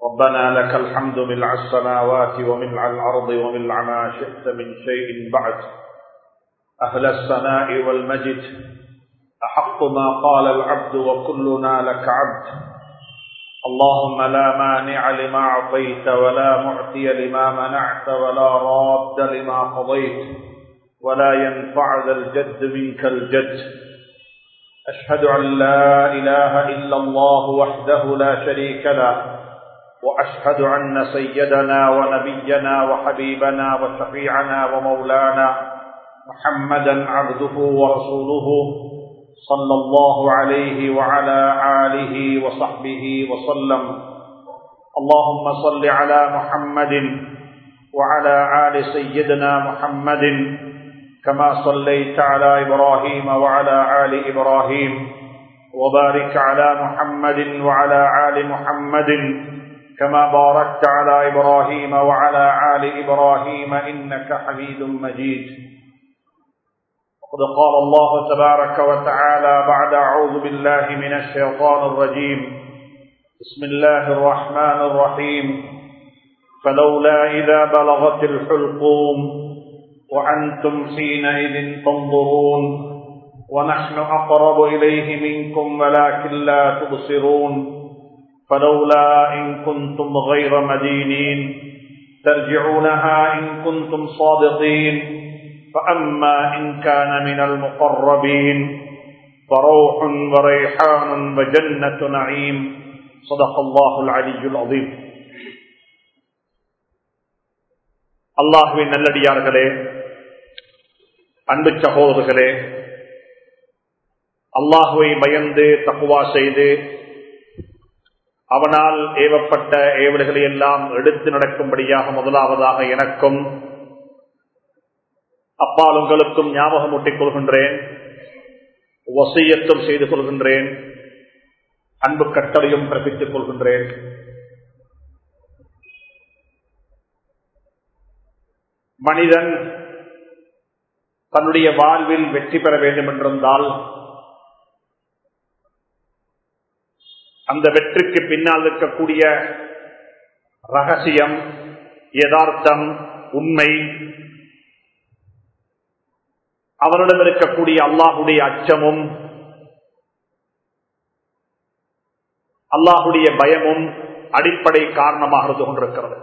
ربنا لك الحمد ملء السماوات وملء الأرض وملء ما شئت من شيء بعد. أهل الثناء والمجد أحق ما قال العبد وكلنا لك عبد. اللهم لا مانع لما أعطيت ولا معطي لما منعت ولا راد لما قضيت ولا ينفع ذا الجد منك الجد. أشهد أن لا إله إلا الله وحده لا شريك له، وأشهد أن سيدنا ونبينا وحبيبنا وشفيعنا ومولانا محمدا عبده ورسوله صلى الله عليه وعلى آله وصحبه وسلم. اللهم صل على محمد وعلى آل سيدنا محمد كما صليت على إبراهيم وعلى آل إبراهيم، وبارك على محمد وعلى آل محمد كما باركت على إبراهيم وعلى آل إبراهيم إنك حميد مجيد. وقد قال الله تبارك وتعالى بعد أعوذ بالله من الشيطان الرجيم: بسم الله الرحمن الرحيم. فلولا إذا بلغت الحلقوم وأنتم حينئذ تنظرون ونحن أقرب إليه منكم ولكن لا تبصرون. فلولا إن كنتم غير مدينين ترجعونها إن كنتم صادقين. فأما إن كان من المقربين فروح وريحان وجنة نعيم. صدق الله العلي العظيم. அல்லாஹ்வின் நல்லடியார்களே, அன்பு சகோதரர்களே, அல்லாஹ்வை பயந்து தக்வா செய்து அவனால் ஏவப்பட்ட ஏவல்களை எல்லாம் எடுத்து நடக்கும்படியாக முதலாவதாக எனக்கும் அப்பால் உங்களுக்கும் ஞாபகம் ஊட்டிக் கொள்கின்றேன், வசியத்தும் செய்து கொள்கின்றேன், அன்பு கட்டளையும் பிறப்பித்துக் கொள்கின்றேன். மனிதன் தன்னுடைய வாழ்வில் வெற்றி பெற வேண்டும் என்றிருந்தால் அந்த வெற்றிக்கு பின்னால் இருக்கக்கூடிய ரகசியம், யதார்த்தம், உண்மை, அவரிடம் இருக்கக்கூடிய அல்லாஹுடைய அச்சமும் அல்லாஹுடைய பயமும் அடிப்படை காரணமாக இருந்து கொண்டிருக்கிறது.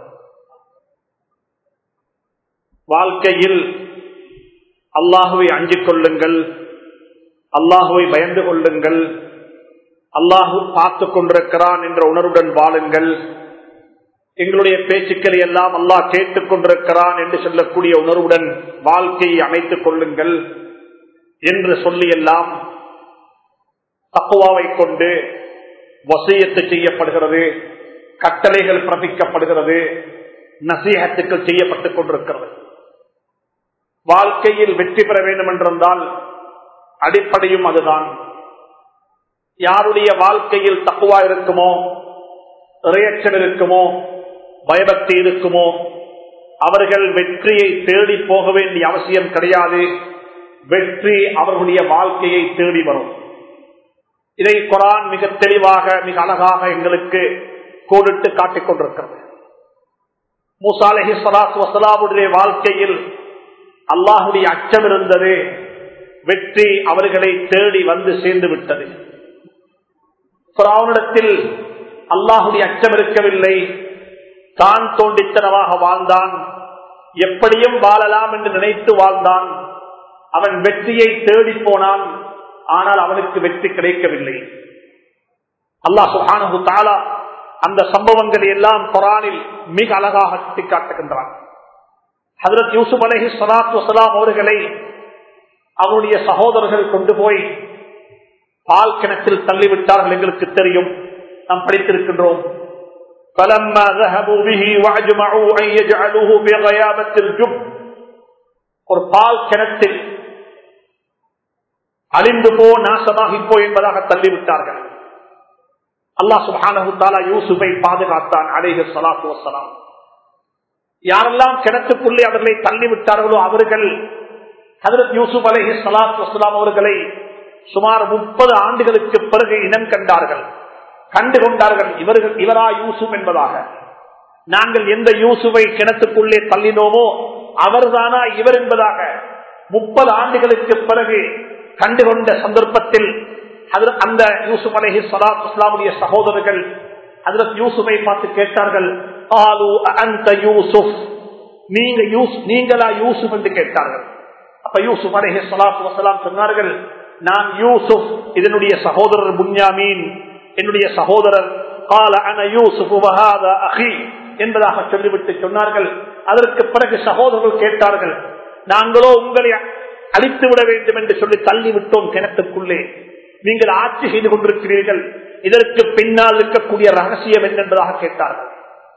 வாழ்க்கையில் அல்லாஹுவை அஞ்சிக் கொள்ளுங்கள், அல்லாஹுவை பயந்து கொள்ளுங்கள், அல்லாஹு பார்த்துக் கொண்டிருக்கிறான் என்ற உணர்வுடன் வாழுங்கள், எங்களுடைய பேச்சுக்களை எல்லாம் அல்லாஹ் கேட்டுக் கொண்டிருக்கிறான் என்று சொல்லக்கூடிய உணர்வுடன் வாழ்க்கையை அமைத்துக் கொள்ளுங்கள் என்று சொல்லி எல்லாம் தக்வாவை கொண்டு வசியத்து செய்யப்படுகிறது, கட்டளைகள் பிறப்பிக்கப்படுகிறது, நசீஹத்துக்கள் செய்யப்பட்டுக் கொண்டிருக்கிறது. வாழ்க்கையில் வெற்றி பெற வேண்டும் என்றிருந்தால் அடிப்படையும் அதுதான். யாருடைய வாழ்க்கையில் தக்வா இருக்குமோ, இறையச்சம் இருக்குமோ, பயபக்தி இருக்குமோ, அவர்கள் வெற்றியை தேடி போக வேண்டிய அவசியம் கிடையாது. வெற்றி அவர்களுடைய வாழ்க்கையை தேடி வரும். இதை குர்ஆன் மிக தெளிவாக, மிக அழகாக எங்களுக்கு கோடிட்டு காட்டிக் கொண்டிருக்கிறது. மூசா அலைஹிஸ்ஸலாத்து வஸ்ஸலாமுடைய வாழ்க்கையில் அல்லாஹுடைய அச்சம் இருந்தது. வெற்றி அவர்களை தேடி வந்து சேர்ந்து விட்டது. ஃபிரௌனிடத்தில் அல்லாஹுடைய அச்சம் இருக்கவில்லை. தான் தோண்டித்தனமாக வாழ்ந்தான், எப்படியும் வாழலாம் என்று நினைத்து வாழ்ந்தான். அவன் வெற்றியை தேடி போனான், ஆனால் அவனுக்கு வெற்றி கிடைக்கவில்லை. அல்லாஹ் சுப்ஹானஹு வ தஆலா அந்த சம்பவங்களை எல்லாம் குர்ஆனில் மிக அழகாக சுட்டிக்காட்டுகின்றான். ஹஜ்ரத் யூசுப் அலைஹிஸ்ஸலாத்து வஸ்ஸலாம் அவர்களை அவருடைய சகோதரர்கள் கொண்டு போய் பால் கிணற்றில் தள்ளிவிட்டார்கள். எங்களுக்கு தெரியும், நாம் படித்திருக்கின்றோம். فَلَمَّا ذَهَبُوا بِهِ وَأَجْمَعُوا أَن يَجْعَلُوهُ فِي غَيَابَةِ الْجُبِّ. ஒரு பால் கிணற்றில் அழிந்து போ, நாசமாகி போ என்பதாக தள்ளிவிட்டார்கள். அல்லாஹ் சுப்ஹானஹு வ தஆலா யூசுஃபை பாதுகாத்தான் அலைஹிஸ்ஸலாத்து வஸ்ஸலாம். யாரெல்லாம் கிணத்துக்குள்ளே அவர்களை தள்ளிவிட்டார்களோ அவர்கள் ஹஜ்ரத் யூசுப் அலைஹிஸ்ஸலாத்து வஸ்ஸலாம் அவர்களை சுமார் 30 ஆண்டுகளுக்கு பிறகு இனம் கண்டார்கள், கண்டுகொண்டார்கள் இவரா யூசுப் என்பதாக. நாங்கள் எந்த யூசுவை கிணத்துக்குள்ளே தள்ளினோமோ அவர்தானா இவர் என்பதாக 30 ஆண்டுகளுக்கு பிறகு கண்டுகொண்ட சந்தர்ப்பத்தில் அந்த யூசுப் அலைஹிஸ்ஸலாத்து வஸ்ஸலாமுடைய சகோதரர்கள் ஹஜ்ரத் யூசுஃபை பார்த்து கேட்டார்கள், ஆலு அன்த யூசுப், நீங்களா யூசுப் என்று கேட்டார்கள். அப்ப யூசுப் அலைஹிஸ்ஸலாத்து வஸ்ஸலாம் சொன்னார்கள், நான் யூசுப், இதனுடைய சகோதரர் புன்யாமீன், என்னுடைய சகோதரர். قال انا يوسف وهذا اخي என்பதாக சொல்லிவிட்டு சொன்னார்கள். அதற்கு பிறகு சகோதரர்கள் கேட்டார்கள், நாங்களோ உங்களை அழித்து விட வேண்டும் என்று சொல்லி தள்ளிவிட்டோம் கிணத்துக்குள்ளே, நீங்கள் ஆட்சி செய்து கொண்டிருக்கிறீர்கள், இதற்கு பின்னால் இருக்கக்கூடிய ரகசியம் என்பதாக கேட்டார்கள்.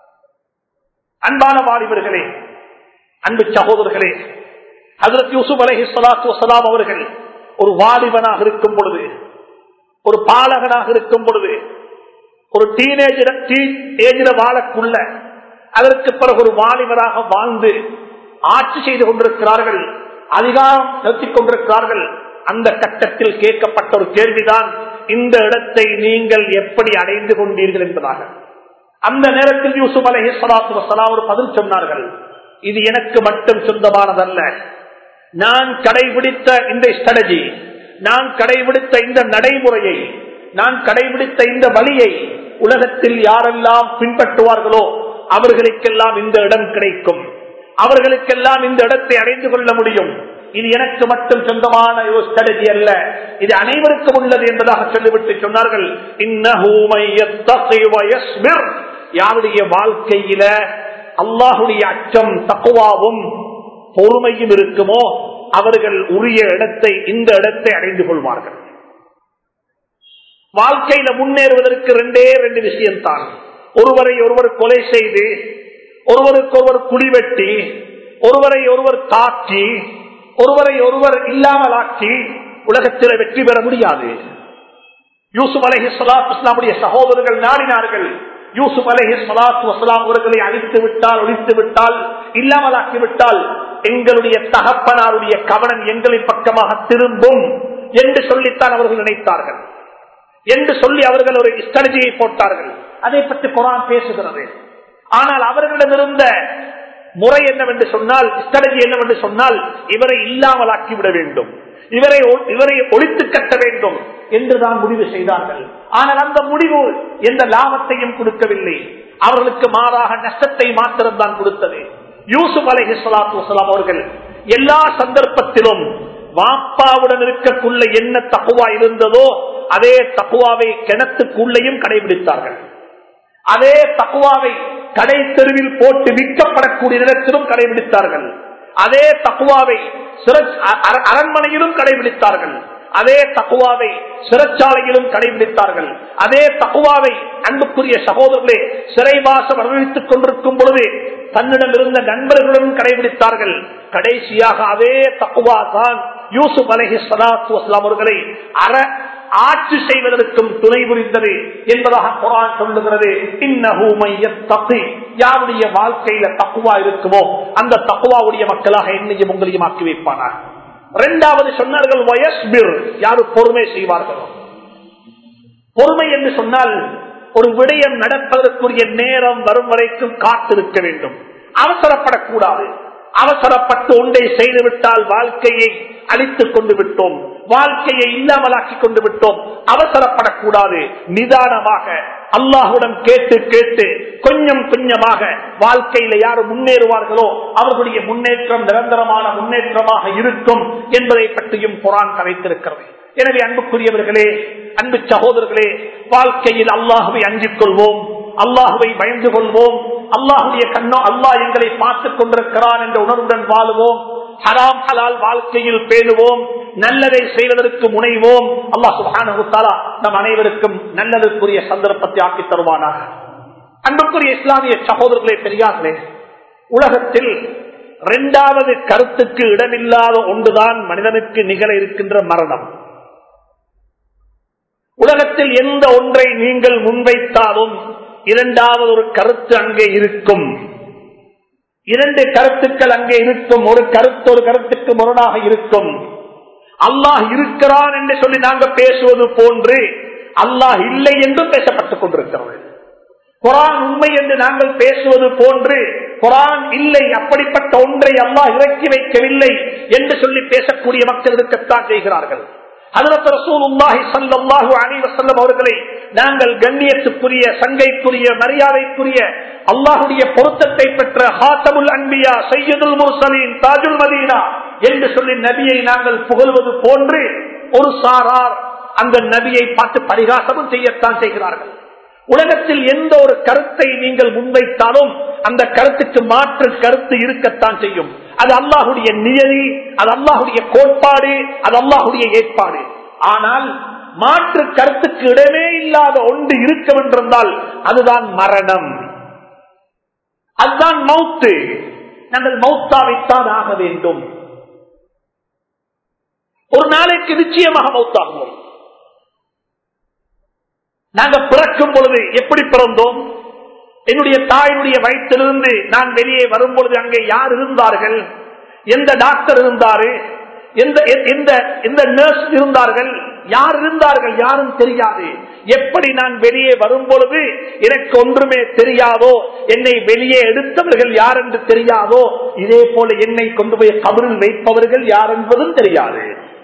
அன்பான வாலிபர்களே, அன்பு சகோதரர்களே, ஹஜ்ரத் யூசுப் அலைஹிஸ்ஸலாத்து வஸ்ஸலாம் அவர்கள் ஒரு வாலிபனாக இருக்கும் பொழுது, ஒரு பாலகனாக இருக்கும் பொழுது, ஒரு டீனேஜர் வாழக்குள்ள, அதற்கு பிறகு ஒரு வாலிபராக வாழ்ந்து ஆட்சி செய்து கொண்டிருக்கிறார்கள், அதிகாரம் செலுத்திக் கொண்டிருக்கிறார்கள். அந்த கட்டத்தில் கேட்கப்பட்ட ஒரு கேள்விதான், இந்த இடத்தை நீங்கள் எப்படி அடைந்து கொண்டீர்கள் என்பதாக. அந்த நேரத்தில் யூசுப் அலைஹிஸ்ஸலாத்து வஸ்ஸலாம் ஒரு பதில் சொன்னார்கள், இது எனக்கு மட்டும் சொந்தமானதல்ல, நான் கடைபிடித்த இந்த ஸ்ட்ராட்டஜி, நான் கடைபிடித்த இந்த நடைமுறையை, நான் கடைபிடித்த இந்த வழியை உலகத்தில் யாரெல்லாம் பின்பற்றுவார்களோ அவர்களுக்கெல்லாம் இந்த இடம் கிடைக்கும், அவர்களுக்கெல்லாம் இந்த இடத்தை அடைந்து கொள்ள முடியும். இது எனக்கு மட்டும் சொந்தமான ஒரு ஸ்ட்ராட்டஜி அல்ல, இது அனைவருக்கும் உள்ளது என்பதாக சொல்லிவிட்டு சொன்னார்கள், இன்னஹு மய்யத்தகி வயஸ்பிர், யாருடைய வாழ்க்கையில அல்லாஹ்வுடைய அச்சம் தக்வாவும் பொறுமையும் இருக்குமோ அவர்கள் உரிய இடத்தை, இந்த இடத்தை அடைந்து கொள்வார்கள். வாழ்க்கையில முன்னேறுவதற்கு ரெண்டு விஷயம்தான். ஒருவரை ஒருவர் கொலை செய்து, ஒருவருக்கு ஒருவர் குடிவெட்டி, ஒருவரை ஒருவர் தாக்கி, ஒருவரை ஒருவர் இல்லாமலாக்கி உலகத்தில் வெற்றி பெற முடியாது. யூசுப் அலைஹிஸ்ஸலாத்து வஸ்ஸலாமுடைய சகோதரர்கள் நாடினார்கள், யூசுப் அலைஹிஸ்ஸலாத்து வஸ்ஸலாம் அவர்களை அழித்து விட்டால், ஒழித்து விட்டால், இல்லாமலாக்கி விட்டால் எங்களுடைய தகப்பனாருடைய கவனம் எங்களின் பக்கமாக திரும்பும் என்று சொல்லித்தான் அவர்கள் நினைத்தார்கள், என்று சொல்லி அவர்கள் ஒரு ஸ்ட்ராட்டஜியை போட்டார்கள். அதை பற்றி குர்ஆன் பேசுகிறது. ஆனால் அவர்களிடமிருந்த முறை என்னவென்று சொன்னால், ஸ்ட்ராட்டஜி என்னவென்று சொன்னால், இவரை இல்லாமலாக்கி விட வேண்டும், இவரை ஒழித்து கட்ட வேண்டும் என்றுதான் முடிவு செய்தார்கள். ஆனால் அந்த முடிவு எந்த லாபத்தையும் கொடுக்கவில்லை, அவர்களுக்கு மாறாக நஷ்டத்தை மாத்திரம்தான் கொடுத்தது. யூசுப் அலைஹிஸ்ஸலாத்து வஸ்ஸலாம் அவர்கள் எல்லா சந்தர்ப்பத்திலும் வாப்பாவுடன் இருக்கக்குள்ள என்ன தக்வா இருந்ததோ அதே தக்வாவை கிணத்துக்குள்ளையும் கடைபிடித்தார்கள். அதே தக்வாவை கடை தெருவில் போட்டு விற்கப்படக்கூடிய இடத்திலும் கடைபிடித்தார்கள். அதே தக்வாவை அரண்மனையிலும் கடைபிடித்தார்கள். அதே தக்வாவை சிறைச்சாலையிலும் கடைபிடித்தார்கள். அதே தக்வாவை அன்புக்குரிய சகோதரர்களே சிறைவாசம் அனுபவித்துக் கொண்டிருக்கும் பொழுது தன்னிடம் இருந்த நண்பர்களுடன் கடைபிடித்தார்கள். கடைசியாக அதே தக்வா தான் யூசுப் அலைஹிஸ்ஸலாத்து வஸ்ஸலாம் அவர்களை ஆட்சி செய்வதற்கும் துணை புரிந்தது என்பதாக குர்ஆன் சொல்லுகிறது. இன்னஹு மய்யத்தகி, யாருடைய வாழ்க்கையில தக்வா இருக்குமோ அந்த தக்வாவுடைய மக்களாக என்னையும் உங்களையும் ஆக்கி வைப்பானார். இரண்டாவது சொன்னார்கள் வயஸ்பிர், யாரு பொறுமை செய்வார்களோ. பொறுமை என்று சொன்னால் ஒரு விடயம் நடப்பதற்குரிய நேரம் வரும் வரைக்கும் காத்திருக்க வேண்டும், அவசரப்படக்கூடாது. அவசரப்பட்டு ஒன்றை செய்துவிட்டால் வாழ்க்கையை அழித்துக் கொண்டு விட்டோம், வாழ்க்கையை இல்லாமலாக்கி கொண்டு விட்டோம். அவசரப்படக்கூடாது, நிதானமாக அல்லாஹுடன் கேட்டு கேட்டு கொஞ்சம் கொஞ்சமாக வாழ்க்கையில யாரு முன்னேறுவார்களோ அவர்களுடைய முன்னேற்றம் நிரந்தரமான முன்னேற்றமாக இருக்கும் என்பதை பற்றியும் குர்ஆன் கதைத்திருக்கிறது. எனவே அன்புக்குரியவர்களே, அன்பு சகோதரர்களே, வாழ்க்கையில் அல்லாஹுவை அஞ்சிக் கொள்வோம், அல்லாஹுவை பயந்து கொள்வோம், அல்லாஹுடைய கண்ணோ அல்லாஹ் எங்களை பார்த்துக் கொண்டிருக்கிறான் என்ற உணர்வுடன் வாழுவோம், ஹராம் ஹலால் வாழ்க்கையில் பேணுவோம், நல்லதை செய்வதற்கு முனைவோம். அல்லாஹ் சுப்ஹானஹு வ தஆலா நம் அனைவருக்கும் நல்லதற்குரிய சந்தர்ப்பத்தை ஆக்கி தருவானாக. அன்புக்குரிய இஸ்லாமிய சகோதரர்களே, பெரியார்களே, உலகத்தில் இரண்டாவது கருத்துக்கு இடமில்லாத ஒன்றுதான் மனிதனுக்கு நிகழ இருக்கின்ற மரணம். உலகத்தில் எந்த ஒன்றை நீங்கள் முன்வைத்தாலும் இரண்டாவது ஒரு கருத்து அங்கே இருக்கும், இரண்டு கருத்துக்கள் அங்கே இருக்கும். ஒரு கருத்து ஒரு கருத்துக்கு முரணாக இருக்கும். அல்லாஹ் இருக்கிறான் என்று சொல்லி நாங்கள் பேசுவது போன்று அல்லாஹ் இல்லை என்றும் பேசப்பட்டுக் கொண்டிருக்கிறது. குர்ஆன் உண்மை என்று நாங்கள் பேசுவது போன்று குர்ஆன் இல்லை, அப்படிப்பட்ட ஒன்றை அல்லாஹ் இறக்கி வைக்கவில்லை என்று சொல்லி பேசக்கூடிய மக்கள் இருக்கத்தான் செய்கிறார்கள். ஹஜ்ரத் ரசூலுல்லாஹி ஸல்லல்லாஹு அலைஹி வஸல்லம் அவர்களை நாங்கள் கண்ணியத்துக்குரிய, சங்கைக்குரிய, மரியாதைக்குரிய, அல்லாஹ்வுடைய பொருத்தத்தை பெற்ற ஹாத்தமுல் அன்பியா, சையதுல் முர்சலீன், தாஜுல் மதீனா என்று சொல்லி நபியை நாங்கள் புகழ்வது போன்று ஒரு சாரார் அந்த நபியை பார்த்து பரிகாசமும் செய்யத்தான் செய்கிறார்கள். உலகத்தில் எந்த ஒரு கருத்தை நீங்கள் முன்வைத்தாலும் அந்த கருத்துக்கு மாற்று கருத்து இருக்கத்தான் செய்யும். அது அல்லாஹுடைய நியதி, அது அல்லாஹுடைய கோட்பாடு, அது அல்லாஹுடைய ஏற்பாடு. ஆனால் மாற்று கருத்துக்கு இடமே இல்லாத ஒன்று இருக்க வென்றிருந்தால் அதுதான் மரணம், அதுதான் மௌத்து. நாங்கள் மௌத்தாவைத்தான் ஆக வேண்டும். ஒரு நாளைக்கு நிச்சயமாக மௌத்தாகுவோம். நாங்கள் பிறக்கும் பொழுது எப்படி பிறந்தோம்? என்னுடைய தாயினுடைய வயிற்றிலிருந்து நான் வெளியே வரும் பொழுது அங்கே யார் இருந்தார்கள்? எந்த டாக்டர் இருந்தாரு? எந்த நர்ஸ் இருந்தார்கள்? யார் இருந்தார்கள்? யாரும் தெரியாது. எப்படி நான் வெளியே வரும் பொழுது எனக்கு ஒன்றுமே தெரியாதோ, என்னை வெளியே எடுத்தவர்கள் யார் என்று தெரியாதோ, இதே போல என்னை கொண்டு போய் கபரில் வைப்பவர்கள் யார் என்பதும் தெரியாது.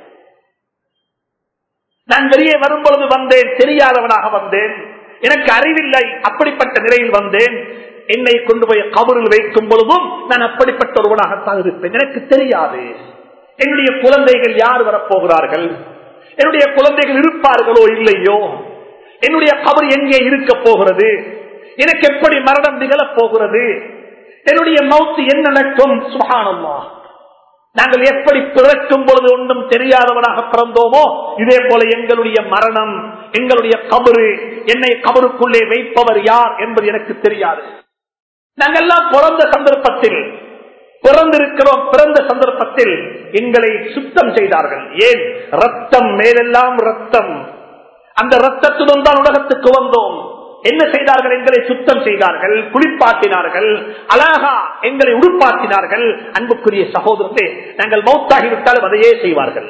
நான் வெளியே வரும் பொழுது வந்தேன், தெரியாதவனாக வந்தேன், எனக்கு அறிவில்லை, அப்படிப்பட்ட நிலையில் வந்தேன். என்னை கொண்டு போய் கபரில் வைக்கும் பொழுதும் நான் அப்படிப்பட்ட ஒருவனாகத்தான் இருப்பேன். எனக்கு தெரியாது என்னுடைய குழந்தைகள் யார் வரப்போகிறார்கள், என்னுடைய குழந்தைகள் இருப்பார்களோ இல்லையோ, என்னுடைய கபர் எங்கே இருக்க போகிறது, எனக்கு எப்படி மரணம் நிகழப் போகிறது, என்னுடைய மௌத்து என்ன நடக்கும். சுப்ஹானல்லாஹ். நாங்கள் எப்படி பிறக்கும் பொழுது ஒன்றும் தெரியாதவனாக பிறந்தோமோ, இதே போல எங்களுடைய மரணம், எங்களுடைய கபரு, என்னை கபருக்குள்ளே வைப்பவர் யார் என்பது எனக்கு தெரியாது. நாங்கள் எல்லாம் பிறந்த சந்தர்ப்பத்தில் பிறந்திருக்கிறோம். பிறந்த சந்தர்ப்பத்தில் எங்களை சுத்தம் செய்தார்கள். ஏன்? ரத்தம் மேலெல்லாம் ரத்தம். அந்த ரத்தத்துடன் தான் உலகத்துக்கு வந்தோம். என்ன செய்தார்கள்? எங்களை சுத்தம் செய்தார்கள், குளிப்பாட்டினார்கள், அழகா எங்களை உடுப்பாட்டினார்கள். அன்புக்குரிய சகோதரர்களே, நாங்கள் மௌத்தாகிவிட்டாலும் அதையே செய்வார்கள்.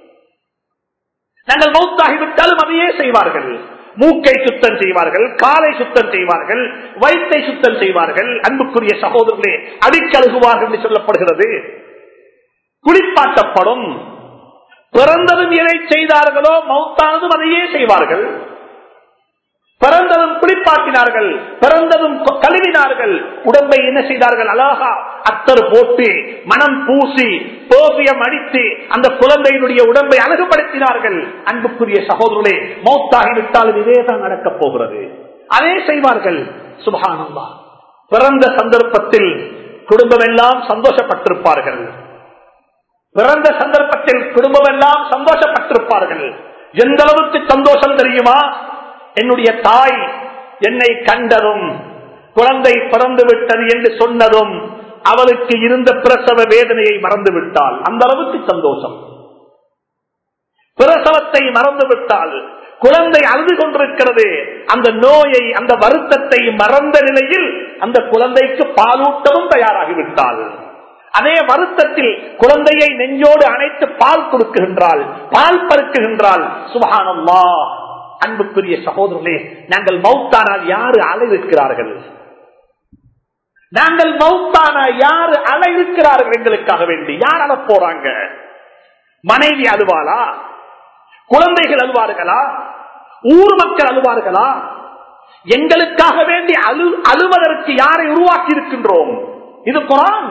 நாங்கள் மௌத்தாகிவிட்டாலும் அதையே செய்வார்கள். மூக்கை சுத்தம் செய்வார்கள், காலை சுத்தம் செய்வார்கள், வயிற்றை சுத்தம் செய்வார்கள். அன்புக்குரிய சகோதரர்களே, அடிக்கழுகுவார்கள் என்று சொல்லப்படுகிறது. குளிப்பாட்டப்படும். பிறந்ததும் எதை செய்தார்களோ மௌத்தானதும் அதையே செய்வார்கள். பிறந்ததும் குளிப்பாட்டினார்கள், பிறந்ததும் கழுவினார்கள். உடம்பை என்ன செய்தார்கள்? அழகா அத்தர் போட்டு, மனம் பூசி, போவியம் அடித்து அந்த குழந்தையினுடைய உடம்பை அழகுபடுத்தினார்கள். அன்புக்குரிய சகோதரர்களே, மௌத்தாகிவிட்டாலும் இதேதான் நடக்கப் போகிறது. அதே செய்வார்கள். சுப்ஹானல்லாஹ். பிறந்த சந்தர்ப்பத்தில் குடும்பம் எல்லாம் சந்தோஷப்பட்டிருப்பார்கள். பிறந்த சந்தர்ப்பத்தில் குடும்பம் எல்லாம் சந்தோஷப்பட்டிருப்பார்கள். எந்த அளவுக்கு சந்தோஷம் தெரியுமா? என்னுடைய தாய் என்னை கண்டதும், குழந்தை பிறந்து விட்டது என்று சொன்னதும் அவளுக்கு இருந்த பிரசவ வேதனையை மறந்து விட்டாள். அந்த அளவுக்கு சந்தோஷம். பிரசவத்தை மறந்து விட்டால், குழந்தை அழுது கொண்டிருக்கிறது, அந்த நோயை, அந்த வருத்தத்தை மறந்த நிலையில் அந்த குழந்தைக்கு பாலூட்டவும் தயாராகிவிட்டாள். அதே வருத்தத்தில் குழந்தையை நெஞ்சோடு அணைத்து பால் கொடுக்குகின்றாள், பால் பருக்குகின்றாள். சுப்ஹானல்லாஹ். அன்புக்குரிய சகோதரர்களே, நாங்கள் மௌத்தானால் யாரு அழைக்கிறார்கள்? நாங்கள் மௌத்தானா யாரு அழைக்கிறார்கள்? எங்களுக்காக வேண்டி யார் அழ போறாங்க? மனைவி அழுவாளா? குழந்தைகள் அழுவார்களா? ஊர் மக்கள் அழுவார்களா? எங்களுக்காக வேண்டி அழுவதற்கு யாரை உருவாக்கி இருக்கின்றோம்? இது குர்ஆன்.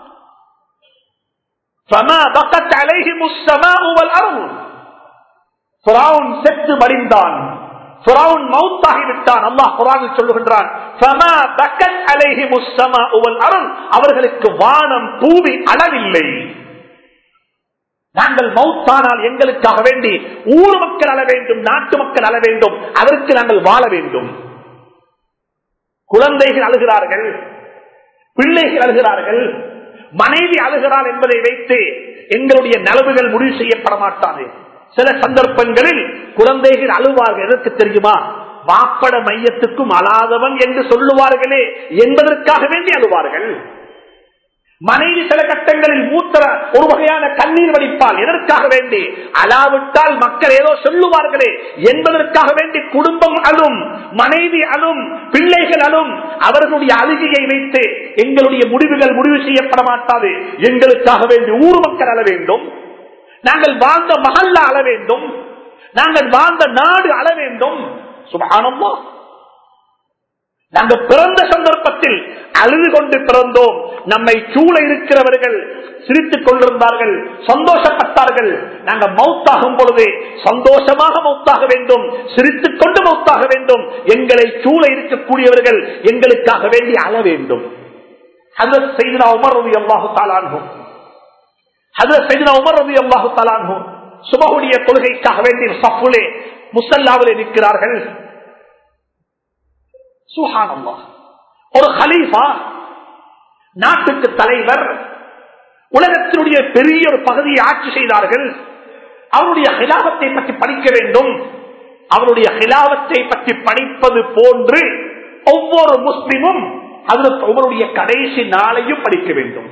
ஃபமா பகத் அலைஹிமுஸ் ஸமாஉ வல் அர்ض். ஃபிரௌன் செத்து மடிந்தான், ஃபிரௌன் மௌத்தாகிவிட்டான். அல்லாஹ் குர்ஆனில் சொல்லுகின்றான், ஃபமா பகத் அலைஹிமுஸ் ஸமாஉ வல் அர்ض். அவர்களுக்கு வானம் பூமி அளவில்லை. நாங்கள் மௌத்தானால் எங்களுக்காக வேண்டி ஊர் மக்கள் அழ வேண்டும், நாட்டு மக்கள் அழ வேண்டும், அதற்கு நாங்கள் வாழ வேண்டும். குழந்தைகள் அழுகிறார்கள், பிள்ளைகள் அழுகிறார்கள், மனைவி அழுகிறாள் என்பதை வைத்து எங்களுடைய நலவுகள் முடிவு செய்யப்பட மாட்டாது. சில சந்தர்ப்பங்களில் குழந்தைகள் அழுவார்கள். எதற்கு தெரியுமா? வாப்பட மையத்துக்கும் அழாதவன் என்று சொல்லுவார்களே என்பதற்காக வேண்டி அழுவார்கள். மனைவி சில கட்டங்களில் மூத்தர ஒரு வகையான கண்ணீர் வடிப்பால் எதற்காக வேண்டி அலாவிட்டால் மக்கள் ஏதோ சொல்லுவார்களே என்பதற்காக வேண்டி குடும்பம் அழும், மனைவி அழும், பிள்ளைகள் அழும். அவர்களுடைய அழுகையை வைத்து எங்களுடைய முடிவுகள் முடிவு செய்யப்பட மாட்டாது. எங்களுக்காக வேண்டி ஊர் மக்கள் அழ வேண்டும், நாங்கள் வாழ்ந்த மஹல்லா அழ வேண்டும், நாங்கள் வாழ்ந்த நாடு அழ வேண்டும். சுப்ஹானல்லாஹ், நாங்கள் பிறந்த சந்தர்ப்பத்தில் அழுது கொண்டு பிறந்தோம். நம்மை சூழ இருக்கிறவர்கள் சிரித்துக் கொண்டிருந்தார்கள், சந்தோஷப்பட்டார்கள். நாங்கள் மௌத்தாகும் பொழுது சந்தோஷமாக மௌத்தாக வேண்டும், சிரித்துக் கொண்டு மௌத்தாக வேண்டும். எங்களை சூழ இருக்கக்கூடியவர்கள் எங்களுக்காக வேண்டி அழ வேண்டும். ஹஜ்ரத் சையதுனா உமர் ரலியல்லாஹு தஆலா அன்ஹு சுபஹுடைய தொழுகைக்காக வேண்டி சஃபுலே முஸல்லாவிலே நிற்கிறார்கள். சுப்ஹானல்லாஹ், ஒரு கலீஃபா, நாட்டுக்கு தலைவர், உலகத்தினுடைய பெரிய ஒரு பகுதியை ஆட்சி செய்தார்கள். அவருடைய ஹிலாவத்தை பற்றி படிக்க வேண்டும். அவருடைய ஹிலாவத்தை பற்றி படிப்பது போன்று ஒவ்வொரு முஸ்லிமும் ஹஜ்ரத் உமருடைய கடைசி நாளையும் படிக்க வேண்டும்.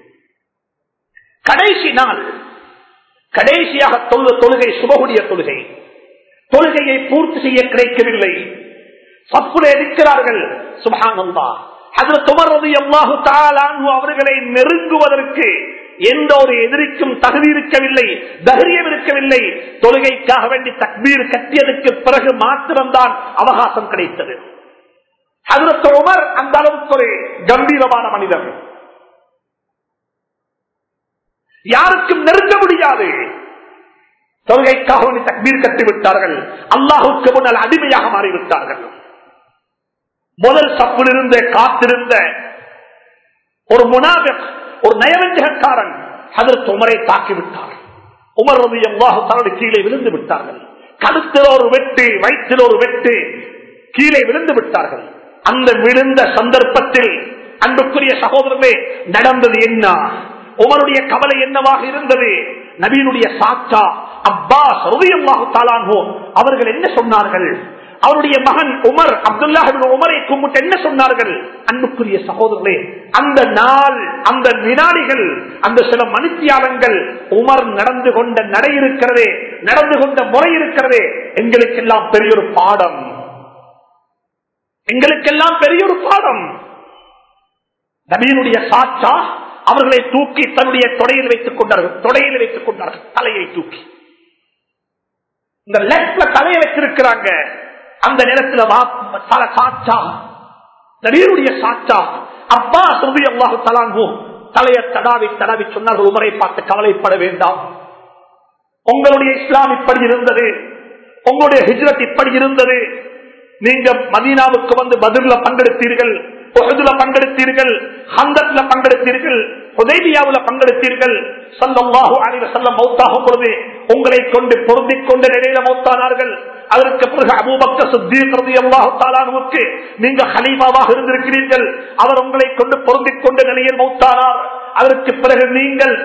கடைசி நாள், கடைசியாக தொழுகை, சுபஹுடைய தொழுகை, தொழுகையை பூர்த்தி செய்ய கிடைக்கவில்லை. சஃபுலே இருக்கிறார்கள். சுப்ஹானல்லாஹ், ஹஜ்ரத் உமர் ரலியல்லாஹு தஆலா அன்ஹு அவர்களை நெருங்குவதற்கு எந்த ஒரு எதிரிக்கும் தகுதி இருக்கவில்லை, தைரியம் இருக்கவில்லை. தொழுகைக்காக வேண்டி தக்பீர் கட்டியதற்கு பிறகு மாத்திரம்தான் அவகாசம் கிடைத்தது. ஹஜ்ரத் உமர் அந்த அளவுக்கு ஒரு கம்பீரமான மனிதர், யாருக்கும் நெருங்க முடியாது. தொழுகைக்காக வேண்டி தக்பீர் கட்டிவிட்டார்கள். அல்லாஹுக்கு முன்னால் அடிமையாக மாறிவிட்டார்கள். முதல் சப்பில் இருந்த காத்திருந்த ஒரு முனாஃபிக், ஒரு நயவஞ்சகக்காரன் ஹஜ்ரத் உமரை தாக்கிவிட்டார். உமர் ரலியல்லாஹு தஆலா கீழே விழுந்து விட்டார்கள். கழுத்தில் ஒரு வெட்டு, வயிற்றில் ஒரு வெட்டு, கீழே விழுந்து விட்டார்கள். அந்த விழுந்த சந்தர்ப்பத்தில் அன்புக்குரிய சகோதரர்களே, நடந்தது என்ன? உமருடைய கவலை என்னவாக இருந்தது? நபியினுடைய சாச்சா அப்பாஸ் ரலியல்லாஹு தஆலா அன்ஹு அவர்கள் என்ன சொன்னார்கள்? அவருடைய மகன் உமர், அப்துல்லாஹ் இப்னு உமரை கும்பிட்டு என்ன சொன்னார்கள்? அன்புக்குரிய சகோதரர்களே, அந்த நாள், அந்த வினாடிகள், அந்த சில மணித்தியாலங்கள் உமர் நடந்து கொண்ட நடை இருக்கிறதே, நடந்து கொண்ட முறை இருக்கிறதே, எங்களுக்கெல்லாம் பெரிய ஒரு பாடம், எங்களுக்கெல்லாம் பெரிய ஒரு பாடம். நபியினுடைய சாச்சா அவர்களை தூக்கி தன்னுடைய தொடையில் வைத்துக் கொண்டார்கள், தலையை தூக்கி இந்த லெப்ட்ல தலையை வச்சிருக்கிறாங்க. அந்த நேரத்தில் சாச்சா, நபியினுடைய சாச்சா அப்பாஸ் ரலியல்லாஹு தஆலா அன்ஹு தலையை தடாவி தடாவி சொன்னார்கள், உமரை பார்த்து கவலைப்பட வேண்டாம், உங்களுடைய இஸ்லாம் இப்படி இருந்தது, உங்களுடைய ஹிஜ்ரத் இப்படி இருந்தது. நீங்க மதீனாவுக்கு வந்து பத்ர்ல பங்கெடுத்தீர்கள், உஹதுல பங்கெடுத்தீர்கள், ஹந்தக்ல பங்கெடுத்தீர்கள், ஹுதைபியாவுல பங்கெடுத்தீர்கள். ஸல்லல்லாஹு அலைஹி வஸல்லம் மௌத்தாகும் பொழுது உங்களை கொண்டு பொருந்திக் கொண்ட நிலையில மௌத்தானார்கள். அதற்கு பிறகு அபூபக்கர் சித்தீக் ரலியல்லாஹு தஆலா அன்ஹுவுக்கு நீங்க கலீஃபாவாக இருந்திருக்கிறீர்கள், அவர் உங்களை கொண்டு பொருந்திக் கொண்ட நிலையில் மௌத்தானார். அதற்கு பிறகு நீங்கள்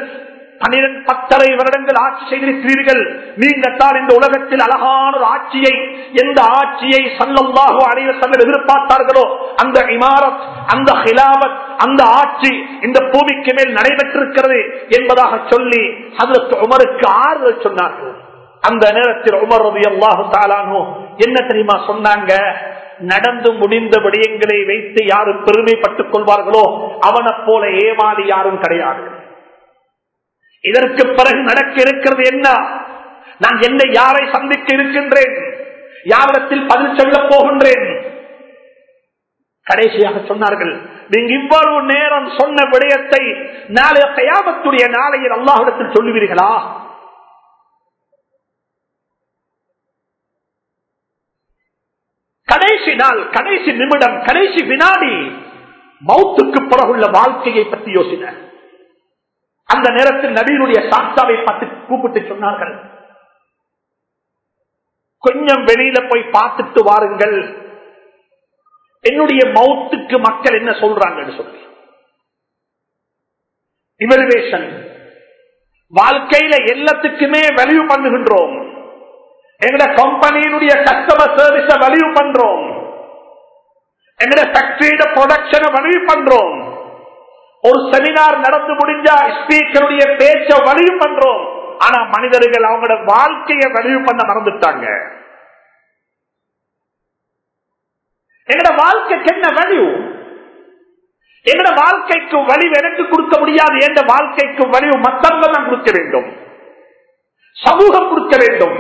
12 வருடங்கள் ஆட்சி செய்திருக்கிறீர்கள். நீங்கள் தான் இந்த உலகத்தில் அழகான ஒரு ஆட்சியை, எந்த ஆட்சியை ஸல்லல்லாஹு அலைஹி வஸல்லம் எதிர்பார்த்தார்களோ அந்த இமாரத், அந்த ஹிலாபத், அந்த ஆட்சி இந்த பூமிக்கு மேல் நடைபெற்றிருக்கிறது என்பதாக சொல்லி ஹஜ்ரத் உமருக்கு ஆறுதல் சொன்னார்கள். அந்த நேரத்தில் உமர் ரலியல்லாஹு தஆலா அன்ஹு என்ன தெரியுமா சொன்னாங்க? நடந்து முடிந்த விடயங்களை வைத்து யாரு பெருமைப்பட்டுக் கொள்வார்களோ அவனை போல ஏமாளி யாரும் கிடையாது. இதற்கு பிறகு நடக்க இருக்கிறது என்ன? நான் என்ன யாரை சந்திக்க இருக்கின்றேன், யாரிடத்தில் பதில் சொல்ல போகின்றேன்? கடைசியாக சொன்னார்கள், நீங்க இவ்வளவு நேரம் சொன்ன விடயத்தை நாளைய கியாமத்துடைய நாளையில் அல்லாஹ்விடத்தில் சொல்லுவீர்களா? கடைசி நாள், கடைசி நிமிடம், கடைசி வினாடி, மௌத்துக்கு பிறகுள்ள வாழ்க்கையை பற்றி யோசின. அந்த நேரத்தில் நபியினுடைய சாட்சாவை பார்த்து கூப்பிட்டு சொன்னார்கள், கொஞ்சம் வெளியில போய் பார்த்துட்டு வாருங்கள், என்னுடைய மௌத்துக்கு மக்கள் என்ன சொல்றாங்கன்னு சொல்லி. இவலுவேஷன், வாழ்க்கையில எல்லாத்துக்குமே வேல்யூ பண்ணுகின்றோம், எங்கட கம்பெனியினுடைய கஸ்டமர் சர்வீஸ வேல்யூ பண்றோம், எங்கட ஃபேக்டரியோட ப்ரொடக்ஷனை வேல்யூ பண்றோம். ஒரு செமினார் நடந்து முடிஞ்சா ஸ்பீக்கருடைய பேச்ச வலிவு பண்றோம். ஆனா மனிதர்கள் அவங்களோட வாழ்க்கையை வலிவு பண்ண மறந்துட்டாங்க. எங்கட வாழ்க்கைக்கு என்ன வலிவு? எங்கட வாழ்க்கைக்கு வலிவு எனக்கு கொடுக்க முடியாது. என்ற வாழ்க்கைக்கு வலிவு மத்தவங்க தான் கொடுக்க வேண்டும், சமூகம் கொடுக்க வேண்டும்.